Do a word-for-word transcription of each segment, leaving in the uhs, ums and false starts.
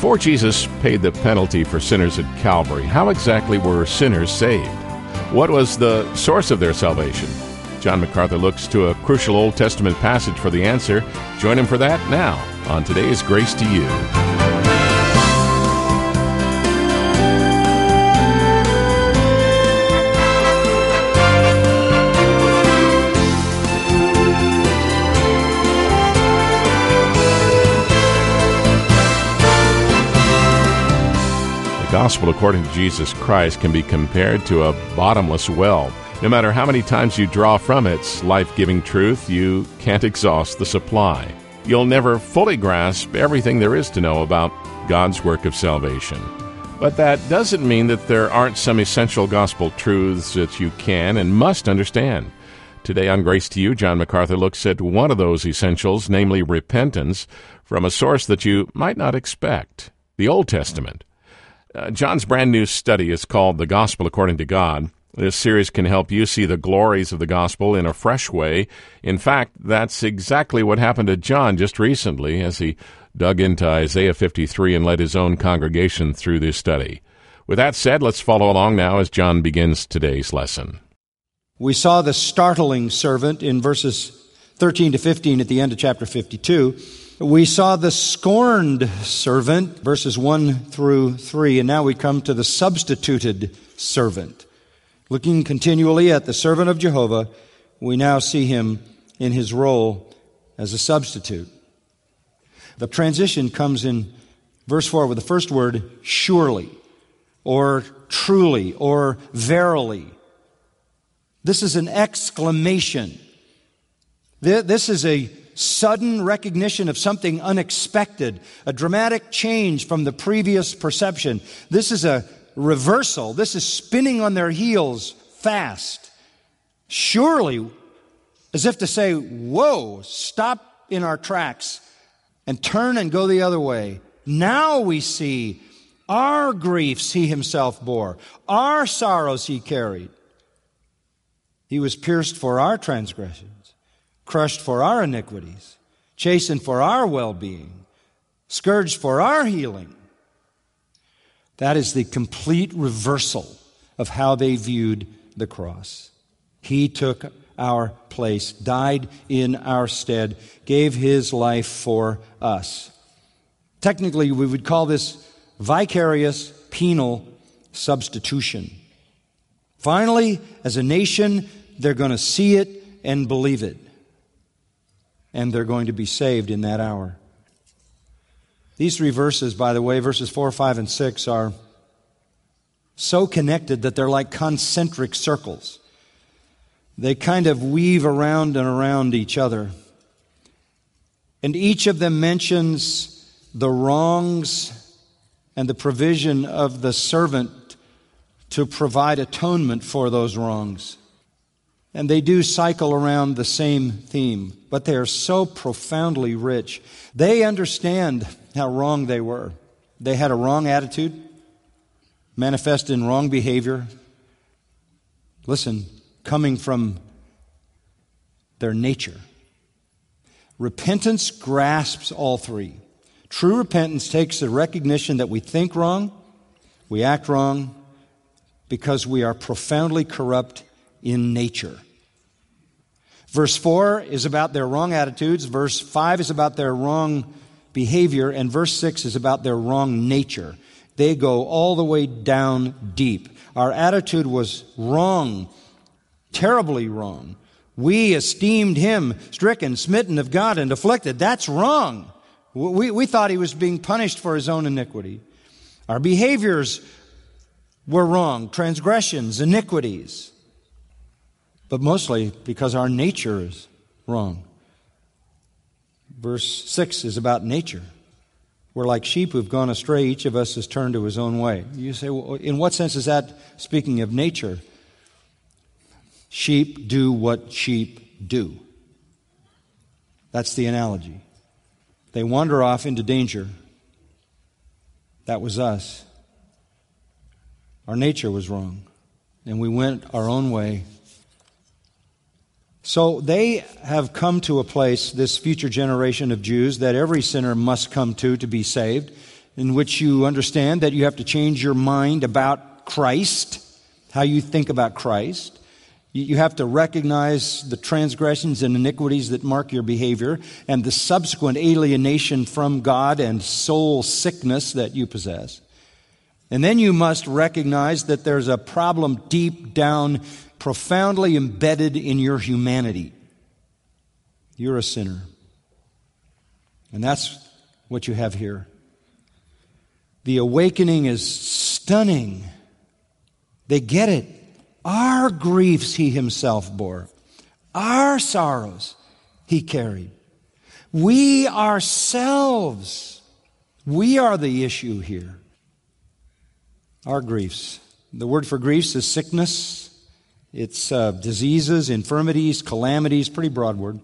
Before Jesus paid the penalty for sinners at Calvary, how exactly were sinners saved? What was the source of their salvation? John MacArthur looks to a crucial Old Testament passage for the answer. Join him for that now on today's Grace to You. The gospel according to Jesus Christ can be compared to a bottomless well. No matter how many times you draw from its life-giving truth, you can't exhaust the supply. You'll never fully grasp everything there is to know about God's work of salvation. But that doesn't mean that there aren't some essential gospel truths that you can and must understand. Today on Grace to You, John MacArthur looks at one of those essentials, namely repentance, from a source that you might not expect, the Old Testament. Uh, John's brand new study is called The Gospel According to God. This series can help you see the glories of the gospel in a fresh way. In fact, that's exactly what happened to John just recently as he dug into Isaiah fifty-three and led his own congregation through this study. With that said, let's follow along now as John begins today's lesson. We saw the startling servant in verses thirteen to fifteen at the end of chapter fifty-two. We saw the scorned servant, verses one through three, and now we come to the substituted servant. Looking continually at the servant of Jehovah, we now see him in his role as a substitute. The transition comes in verse four with the first word, surely, or truly, or verily. This is an exclamation. This is a sudden recognition of something unexpected, a dramatic change from the previous perception. This is a reversal. This is spinning on their heels fast. Surely, as if to say, whoa, stop in our tracks and turn and go the other way. Now we see our griefs he himself bore, our sorrows he carried. He was pierced for our transgressions, crushed for our iniquities, chastened for our well-being, scourged for our healing. That is the complete reversal of how they viewed the cross. He took our place, died in our stead, gave his life for us. Technically, we would call this vicarious penal substitution. Finally, as a nation, they're going to see it and believe it. And they're going to be saved in that hour. These three verses, by the way, verses four, five, and six, are so connected that they're like concentric circles. They kind of weave around and around each other. And each of them mentions the wrongs and the provision of the servant to provide atonement for those wrongs. And they do cycle around the same theme, but they are so profoundly rich. They understand how wrong they were. They had a wrong attitude, manifested in wrong behavior. Listen, coming from their nature. Repentance grasps all three. True repentance takes the recognition that we think wrong, we act wrong, because we are profoundly corrupt in nature. Verse four is about their wrong attitudes. Verse five is about their wrong behavior. And verse six is about their wrong nature. They go all the way down deep. Our attitude was wrong, terribly wrong. We esteemed him stricken, smitten of God, and afflicted. That's wrong. We, we thought he was being punished for his own iniquity. Our behaviors were wrong, transgressions, iniquities. But mostly because our nature is wrong. Verse six is about nature. We're like sheep who've gone astray. Each of us has turned to his own way. You say, well, in what sense is that speaking of nature? Sheep do what sheep do. That's the analogy. They wander off into danger. That was us. Our nature was wrong. And we went our own way. So they have come to a place, this future generation of Jews, that every sinner must come to to be saved. in which you understand that you have to change your mind about Christ, how you think about Christ. You have to recognize the transgressions and iniquities that mark your behavior and the subsequent alienation from God and soul sickness that you possess. And then you must recognize that there's a problem deep down, profoundly embedded in your humanity. You're a sinner. And that's what you have here. The awakening is stunning. They get it. Our griefs he himself bore. Our sorrows he carried. We ourselves, we are the issue here. Our griefs. The word for griefs is sickness. It's uh, diseases, infirmities, calamities, pretty broad word.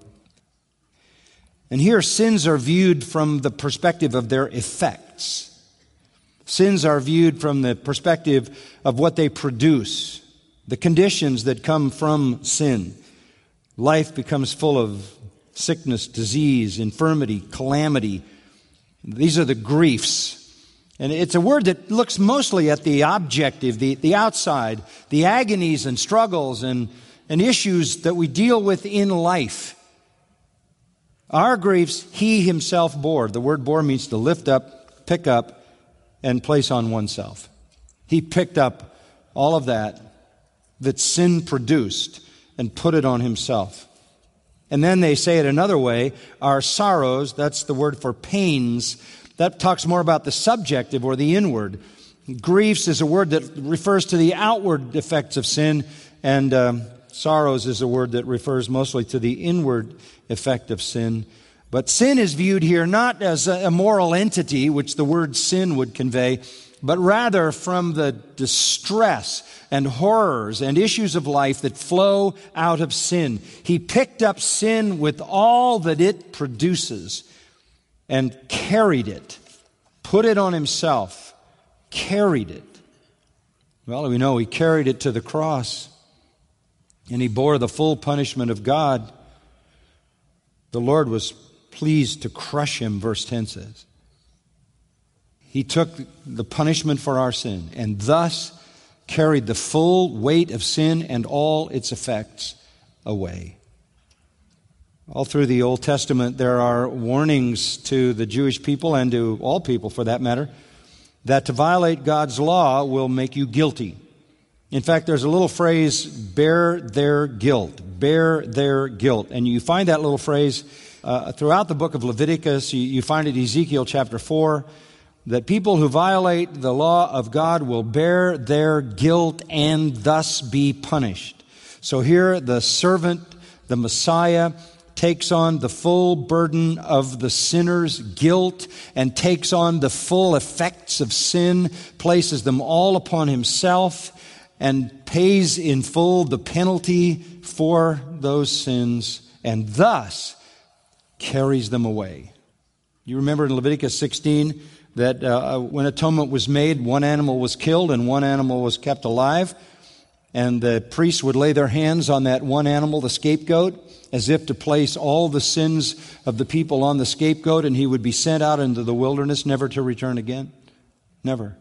And here sins are viewed from the perspective of their effects. Sins are viewed from the perspective of what they produce, the conditions that come from sin. Life becomes full of sickness, disease, infirmity, calamity. These are the griefs. And it's a word that looks mostly at the objective, the, the outside, the agonies and struggles and, and issues that we deal with in life. Our griefs he himself bore. The word bore means to lift up, pick up, and place on oneself. He picked up all of that that sin produced and put it on himself. And then they say it another way, our sorrows, that's the word for pains, that talks more about the subjective or the inward. Griefs is a word that refers to the outward effects of sin, and um, sorrows is a word that refers mostly to the inward effect of sin. But sin is viewed here not as a moral entity, which the word sin would convey, but rather from the distress and horrors and issues of life that flow out of sin. He picked up sin with all that it produces and carried it, put it on himself, carried it. Well, we know he carried it to the cross, and he bore the full punishment of God. The Lord was pleased to crush him, verse ten says. He took the punishment for our sin and thus carried the full weight of sin and all its effects away. All through the Old Testament, there are warnings to the Jewish people and to all people for that matter, that to violate God's law will make you guilty. In fact, there's a little phrase, bear their guilt, bear their guilt. And you find that little phrase uh, throughout the book of Leviticus. You, you find it in Ezekiel chapter four, that people who violate the law of God will bear their guilt and thus be punished. So here the servant, the Messiah, takes on the full burden of the sinner's guilt and takes on the full effects of sin, places them all upon himself, and pays in full the penalty for those sins, and thus carries them away. You remember in Leviticus sixteen that uh, when atonement was made, one animal was killed and one animal was kept alive, and the priests would lay their hands on that one animal, the scapegoat, as if to place all the sins of the people on the scapegoat, and he would be sent out into the wilderness, never to return again. Never.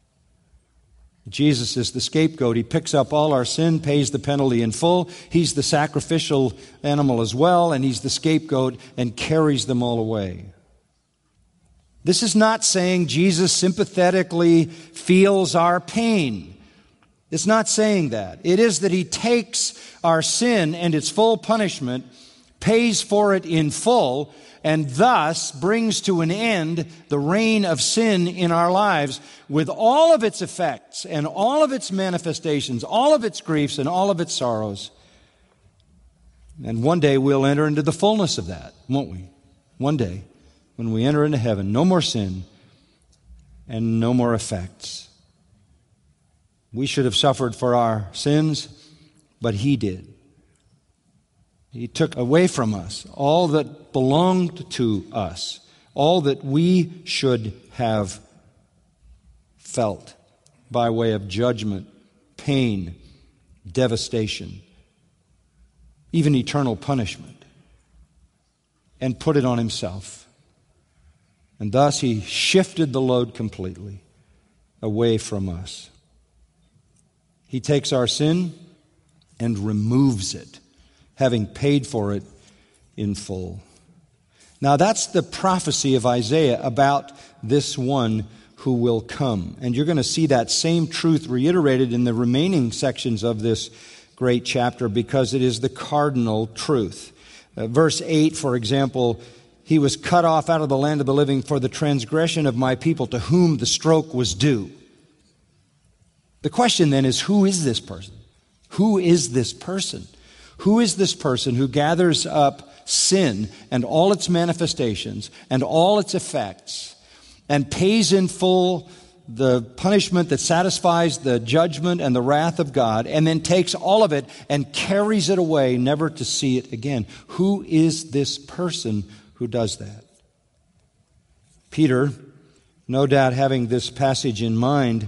Jesus is the scapegoat. He picks up all our sin, pays the penalty in full. He's the sacrificial animal as well, and he's the scapegoat and carries them all away. This is not saying Jesus sympathetically feels our pain. It's not saying that. It is that he takes our sin and its full punishment, pays for it in full, and thus brings to an end the reign of sin in our lives with all of its effects and all of its manifestations, all of its griefs and all of its sorrows. And one day we'll enter into the fullness of that, won't we? One day, when we enter into heaven, no more sin and no more effects. We should have suffered for our sins, but he did. He took away from us all that belonged to us, all that we should have felt by way of judgment, pain, devastation, even eternal punishment, and put it on himself. And thus he shifted the load completely away from us. He takes our sin and removes it, having paid for it in full. Now that's the prophecy of Isaiah about this one who will come. And you're going to see that same truth reiterated in the remaining sections of this great chapter because it is the cardinal truth. Uh, verse eight, for example, he was cut off out of the land of the living for the transgression of my people to whom the stroke was due. The question then is, who is this person? Who is this person? Who is this person who gathers up sin and all its manifestations and all its effects and pays in full the punishment that satisfies the judgment and the wrath of God, and then takes all of it and carries it away, never to see it again? Who is this person who does that? Peter, no doubt having this passage in mind,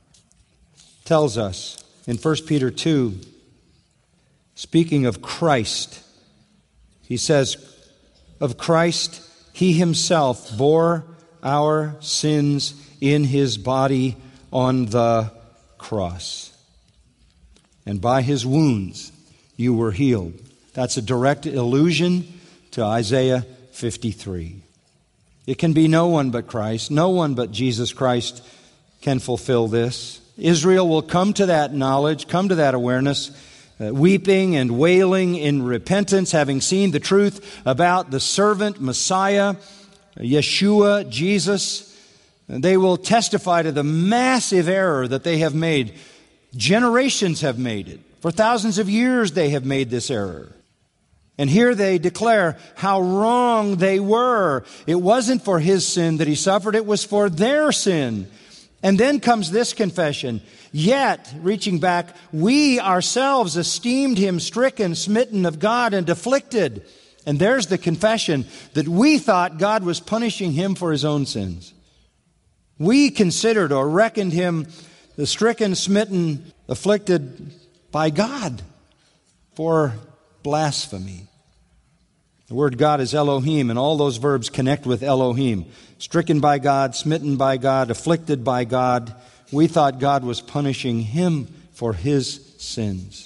tells us in First Peter two, speaking of Christ, he says, of Christ, he himself bore our sins in his body on the cross. And by his wounds you were healed. That's a direct allusion to Isaiah fifty-three. It can be no one but Christ. No one but Jesus Christ can fulfill this. Israel will come to that knowledge, come to that awareness, uh, weeping and wailing in repentance, having seen the truth about the servant Messiah, Yeshua, Jesus. They will testify to the massive error that they have made. Generations have made it. For thousands of years they have made this error. And here they declare how wrong they were. It wasn't for his sin that he suffered, it was for their sin. And then comes this confession. Yet, reaching back, we ourselves esteemed him stricken, smitten of God, and afflicted. And there's the confession that we thought God was punishing him for his own sins. We considered or reckoned him the stricken, smitten, afflicted by God for blasphemy. The word God is Elohim, and all those verbs connect with Elohim. Stricken by God, smitten by God, afflicted by God. We thought God was punishing him for his sins.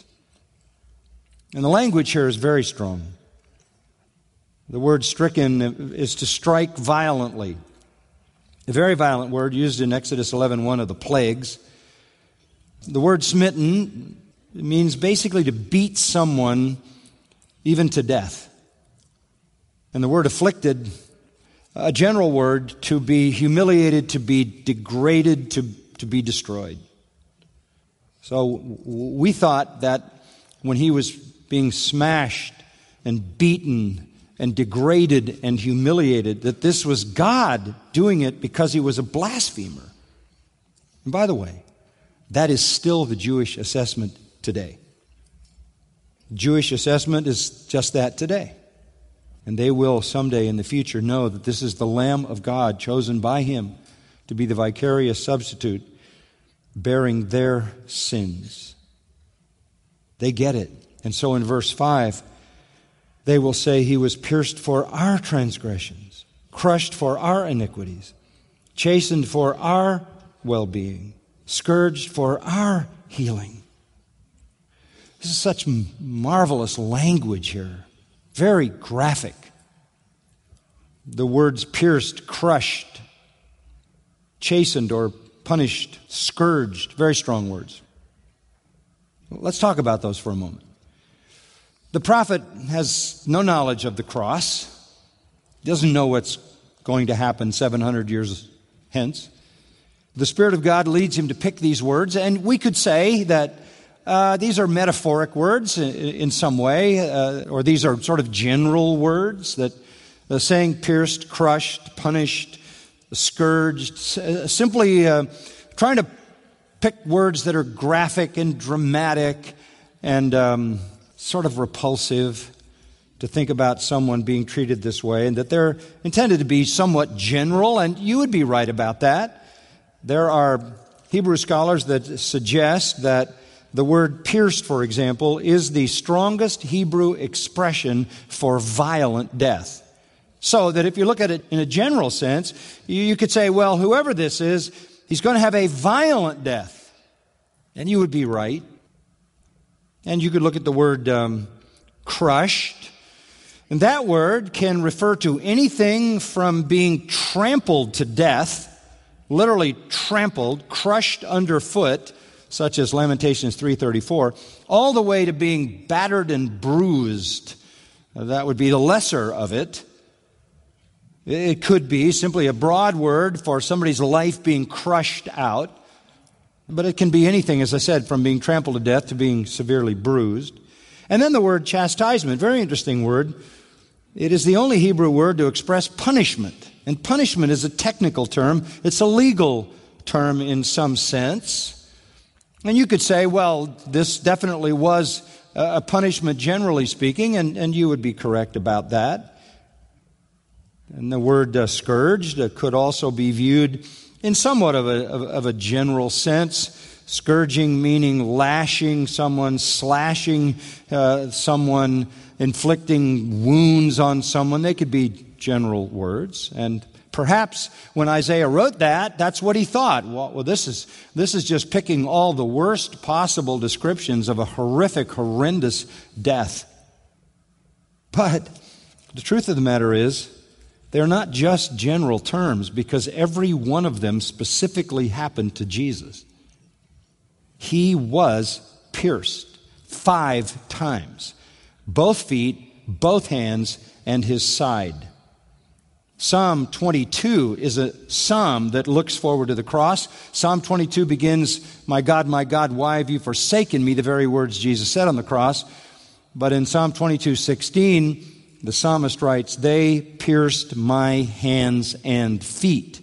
And the language here is very strong. The word stricken is to strike violently. A very violent word used in Exodus eleven, one of the plagues. The word smitten means basically to beat someone even to death. And the word afflicted, a general word, to be humiliated, to be degraded, to, to be destroyed. So we thought that when he was being smashed and beaten and degraded and humiliated, that this was God doing it because he was a blasphemer. And by the way, that is still the Jewish assessment today. Jewish assessment is just that today. And they will someday in the future know that this is the Lamb of God chosen by him to be the vicarious substitute bearing their sins. They get it. And so in verse five, they will say he was pierced for our transgressions, crushed for our iniquities, chastened for our well-being, scourged for our healing. This is such marvelous language here. Very graphic. The words pierced, crushed, chastened or punished, scourged, very strong words. Let's talk about those for a moment. The prophet has no knowledge of the cross. He doesn't know what's going to happen seven hundred years hence. The Spirit of God leads him to pick these words, and we could say that Uh, these are metaphoric words in, in some way, uh, or these are sort of general words that uh, saying pierced, crushed, punished, scourged, uh, simply uh, trying to pick words that are graphic and dramatic and um, sort of repulsive to think about someone being treated this way, and that they're intended to be somewhat general, and you would be right about that. There are Hebrew scholars that suggest that the word pierced, for example, is the strongest Hebrew expression for violent death. So that if you look at it in a general sense, you could say, well, whoever this is, he's going to have a violent death. And you would be right. And you could look at the word um, crushed. And that word can refer to anything from being trampled to death, literally trampled, crushed underfoot, such as Lamentations three thirty-four, all the way to being battered and bruised. That would be the lesser of it. It could be simply a broad word for somebody's life being crushed out. But it can be anything, as I said, from being trampled to death to being severely bruised. And then the word chastisement, very interesting word. It is the only Hebrew word to express punishment. And punishment is a technical term. It's a legal term in some sense. And you could say, well, this definitely was a punishment generally speaking, and, and you would be correct about that. And the word uh, scourged uh, could also be viewed in somewhat of a, of, of a general sense. Scourging meaning lashing someone, slashing uh, someone, inflicting wounds on someone. They could be general words. And perhaps when Isaiah wrote that, that's what he thought. Well, well this is this is just picking all the worst possible descriptions of a horrific, horrendous death. But the truth of the matter is, they're not just general terms, because every one of them specifically happened to Jesus. He was pierced five times. Both feet, both hands, and his side. Psalm twenty-two is a psalm that looks forward to the cross. Psalm twenty-two begins, "My God, my God, why have you forsaken me?" The very words Jesus said on the cross. But in Psalm twenty-two sixteen, the psalmist writes, "They pierced my hands and feet."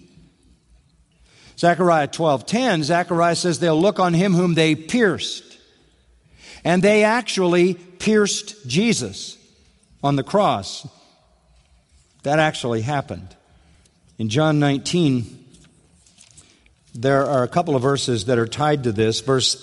Zechariah twelve ten, Zechariah says they'll look on him whom they pierced. And they actually pierced Jesus on the cross. That actually happened. In John nineteen, there are a couple of verses that are tied to this. Verse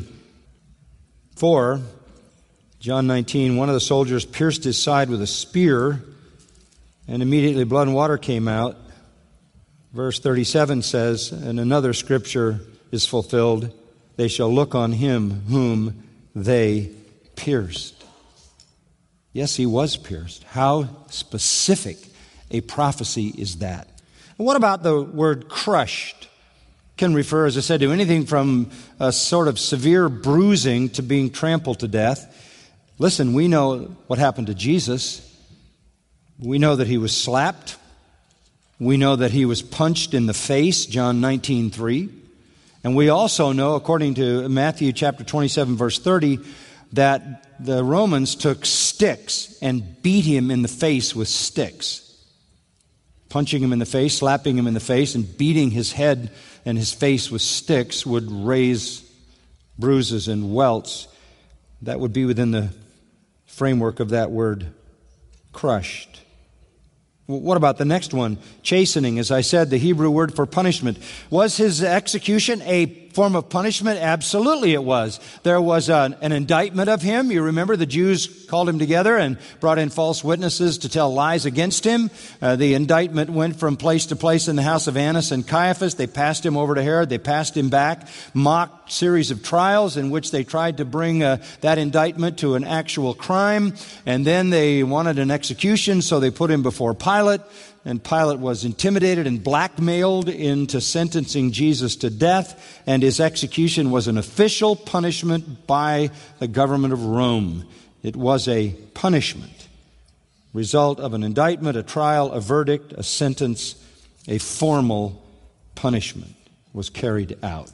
thirty-four, John nineteen, one of the soldiers pierced his side with a spear, and immediately blood and water came out. Verse thirty-seven says, and another scripture is fulfilled, "They shall look on him whom they pierced." Yes, he was pierced. How specific a prophecy is that? And what about the word crushed? Can refer, as I said, to anything from a sort of severe bruising to being trampled to death. Listen, we know what happened to Jesus. We know that he was slapped. We know that he was punched in the face, John nineteen three. And we also know, according to Matthew chapter twenty-seven, verse thirty, that the Romans took sticks and beat him in the face with sticks. Punching him in the face, slapping him in the face, and beating his head and his face with sticks would raise bruises and welts. That would be within the framework of that word, crushed. What about the next one? Chastening, as I said, the Hebrew word for punishment. Was his execution a form of punishment? Absolutely it was. There was an, an indictment of him. You remember the Jews called him together and brought in false witnesses to tell lies against him. Uh, the indictment went from place to place in the house of Annas and Caiaphas. They passed him over to Herod. They passed him back. Mock series of trials in which they tried to bring uh, that indictment to an actual crime. And then they wanted an execution, so they put him before Pilate. And Pilate was intimidated and blackmailed into sentencing Jesus to death, and his execution was an official punishment by the government of Rome. It was a punishment, result of an indictment, a trial, a verdict, a sentence, a formal punishment was carried out.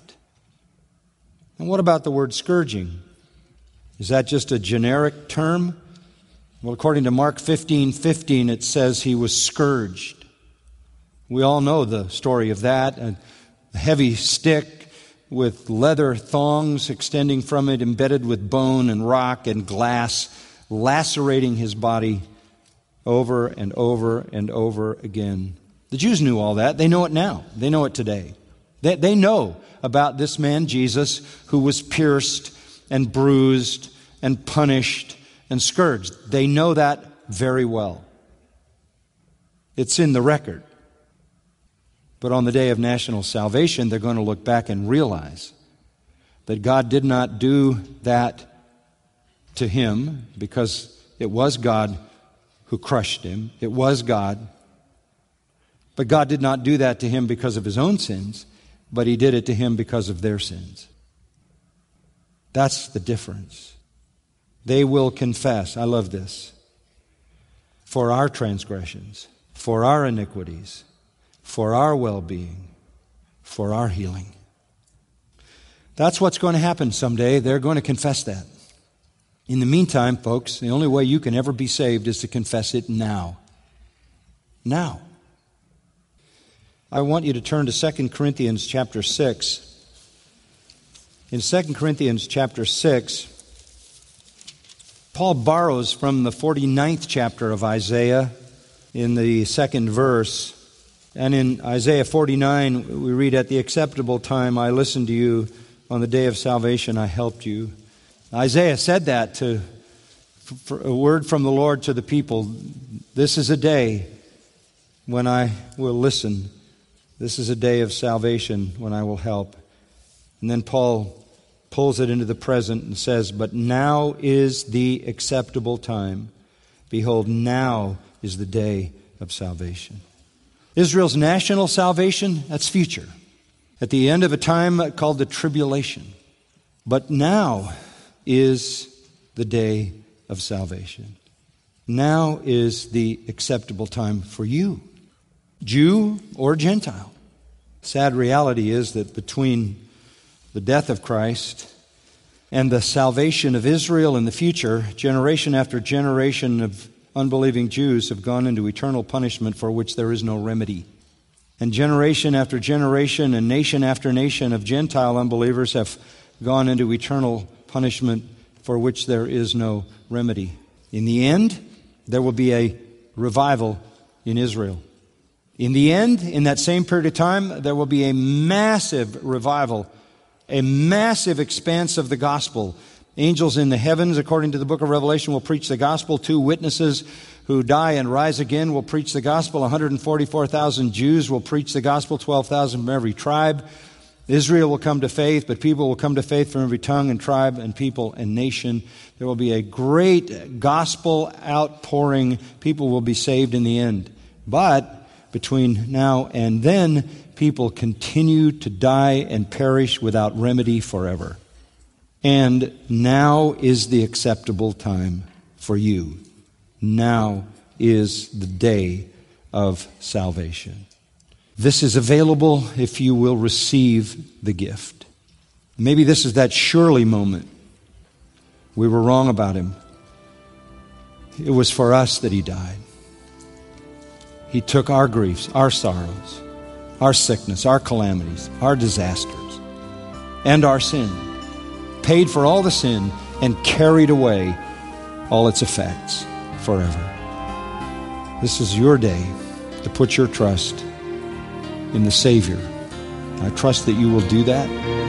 And what about the word scourging? Is that just a generic term? Well, according to Mark fifteen fifteen, it says he was scourged. We all know the story of that. A heavy stick with leather thongs extending from it, embedded with bone and rock and glass, lacerating his body over and over and over again. The Jews knew all that. They know it now. They know it today. They, they know about this man, Jesus, who was pierced and bruised and punished and scourged. They know that very well. It's in the record. But on the day of national salvation, they're going to look back and realize that God did not do that to him because it was God who crushed him. It was God. But God did not do that to him because of his own sins, but he did it to him because of their sins. That's the difference. They will confess, I love this, for our transgressions, for our iniquities, for our well-being, for our healing. That's what's going to happen someday. They're going to confess that. In the meantime, folks, the only way you can ever be saved is to confess it now. Now. I want you to turn to Second Corinthians chapter six. In Second Corinthians chapter six, Paul borrows from the forty-ninth chapter of Isaiah in the second verse. And in Isaiah forty-nine, we read, "At the acceptable time I listened to you. On the day of salvation I helped you." Isaiah said that to for a word from the Lord to the people. This is a day when I will listen. This is a day of salvation when I will help. And then Paul pulls it into the present and says, "But now is the acceptable time. Behold, now is the day of salvation." Israel's national salvation, that's future. At the end of a time called the tribulation. But now is the day of salvation. Now is the acceptable time for you, Jew or Gentile. Sad reality is that between the death of Christ and the salvation of Israel in the future, generation after generation of unbelieving Jews have gone into eternal punishment for which there is no remedy. And generation after generation and nation after nation of Gentile unbelievers have gone into eternal punishment for which there is no remedy. In the end, there will be a revival in Israel. In the end, in that same period of time, there will be a massive revival, a massive expanse of the gospel. Angels in the heavens, according to the book of Revelation, will preach the gospel. Two witnesses who die and rise again will preach the gospel. one hundred forty-four thousand Jews will preach the gospel, twelve thousand from every tribe. Israel will come to faith, but people will come to faith from every tongue and tribe and people and nation. There will be a great gospel outpouring. People will be saved in the end. But between now and then, people continue to die and perish without remedy forever. And now is the acceptable time for you. Now is the day of salvation. This is available if you will receive the gift. Maybe this is that surely moment. We were wrong about him. It was for us that he died. He took our griefs, our sorrows, our sickness, our calamities, our disasters, and our sin. Paid for all the sin and carried away all its effects forever. This is your day to put your trust in the Savior. I trust that you will do that.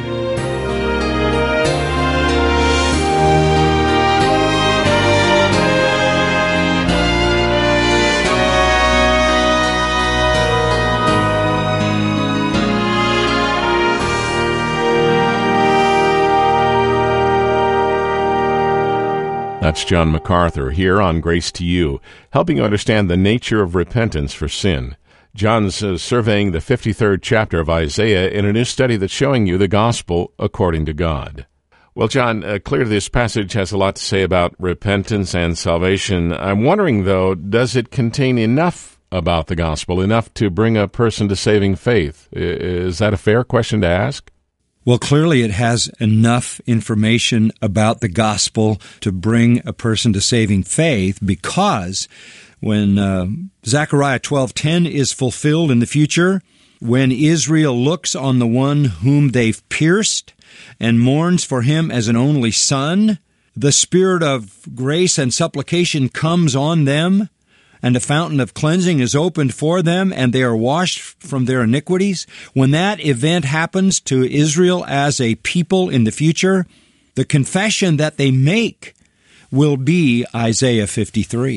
That's John MacArthur here on Grace to You, helping you understand the nature of repentance for sin. John's uh, surveying the fifty-third chapter of Isaiah in a new study that's showing you the gospel according to God. Well, John, uh, clearly this passage has a lot to say about repentance and salvation. I'm wondering, though, does it contain enough about the gospel, enough to bring a person to saving faith? Is that a fair question to ask? Well, clearly it has enough information about the gospel to bring a person to saving faith, because when uh, Zechariah twelve ten is fulfilled in the future, when Israel looks on the one whom they've pierced and mourns for him as an only son, the spirit of grace and supplication comes on them, and a fountain of cleansing is opened for them, and they are washed from their iniquities. When that event happens to Israel as a people in the future, the confession that they make will be Isaiah fifty-three.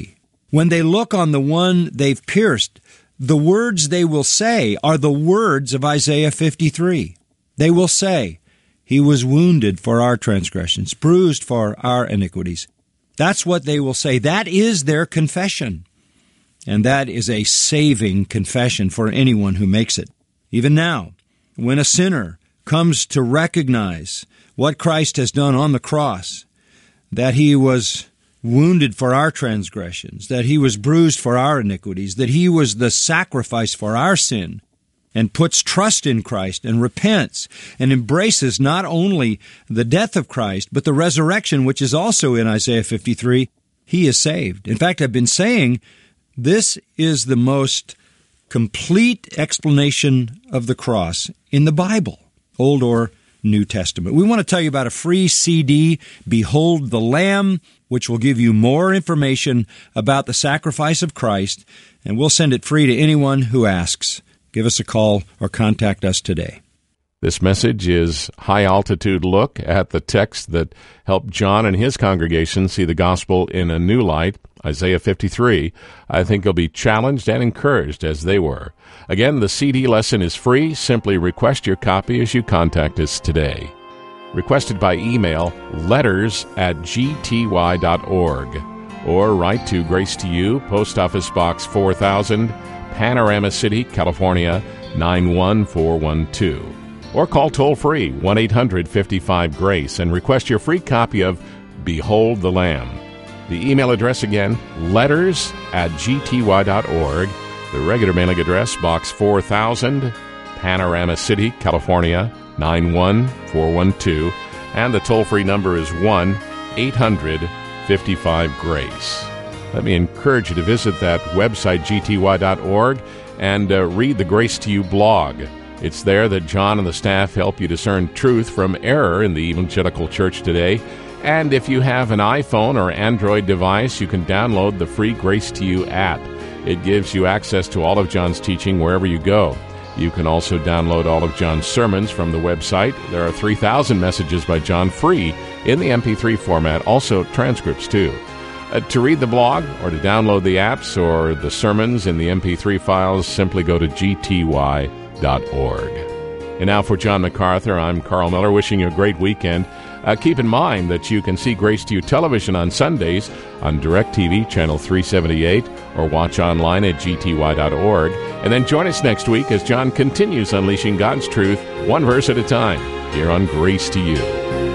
When they look on the one they've pierced, the words they will say are the words of Isaiah fifty-three. They will say, He was wounded for our transgressions, bruised for our iniquities. That's what they will say. That is their confession. And that is a saving confession for anyone who makes it. Even now, when a sinner comes to recognize what Christ has done on the cross, that He was wounded for our transgressions, that He was bruised for our iniquities, that He was the sacrifice for our sin, and puts trust in Christ and repents and embraces not only the death of Christ, but the resurrection, which is also in Isaiah fifty-three, he is saved. In fact, I've been saying this is the most complete explanation of the cross in the Bible, Old or New Testament. We want to tell you about a free C D, Behold the Lamb, which will give you more information about the sacrifice of Christ, and we'll send it free to anyone who asks. Give us a call or contact us today. This message is high-altitude look at the text that helped John and his congregation see the gospel in a new light, Isaiah fifty-three. I think you'll be challenged and encouraged as they were. Again, the C D lesson is free. Simply request your copy as you contact us today. Requested by email, letters at g t y dot org, or write to Grace to You, Post Office Box four thousand, Panorama City, California, nine one four one two. Or call toll-free one eight hundred fifty-five GRACE and request your free copy of Behold the Lamb. The email address again, letters at g t y dot org. The regular mailing address, Box four thousand, Panorama City, California, nine one four one two. And the toll-free number is one eight hundred fifty-five GRACE. Let me encourage you to visit that website, g t y dot org, and uh, read the Grace to You blog. It's there that John and the staff help you discern truth from error in the evangelical church today. And if you have an iPhone or Android device, you can download the free Grace to You app. It gives you access to all of John's teaching wherever you go. You can also download all of John's sermons from the website. There are three thousand messages by John free in the M P three format, also transcripts too. Uh, to read the blog or to download the apps or the sermons in the M P three files, simply go to g t y dot org. And now for John MacArthur, I'm Carl Miller, wishing you a great weekend. Uh, keep in mind that you can see Grace to You television on Sundays on DirecTV Channel three seventy-eight or watch online at g t y dot org. And then join us next week as John continues unleashing God's truth one verse at a time here on Grace to You.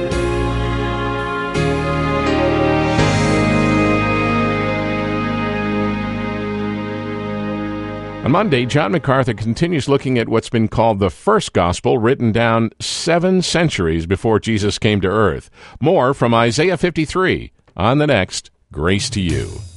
On Monday, John MacArthur continues looking at what's been called the first gospel, written down seven centuries before Jesus came to earth. More from Isaiah fifty-three on the next Grace to You.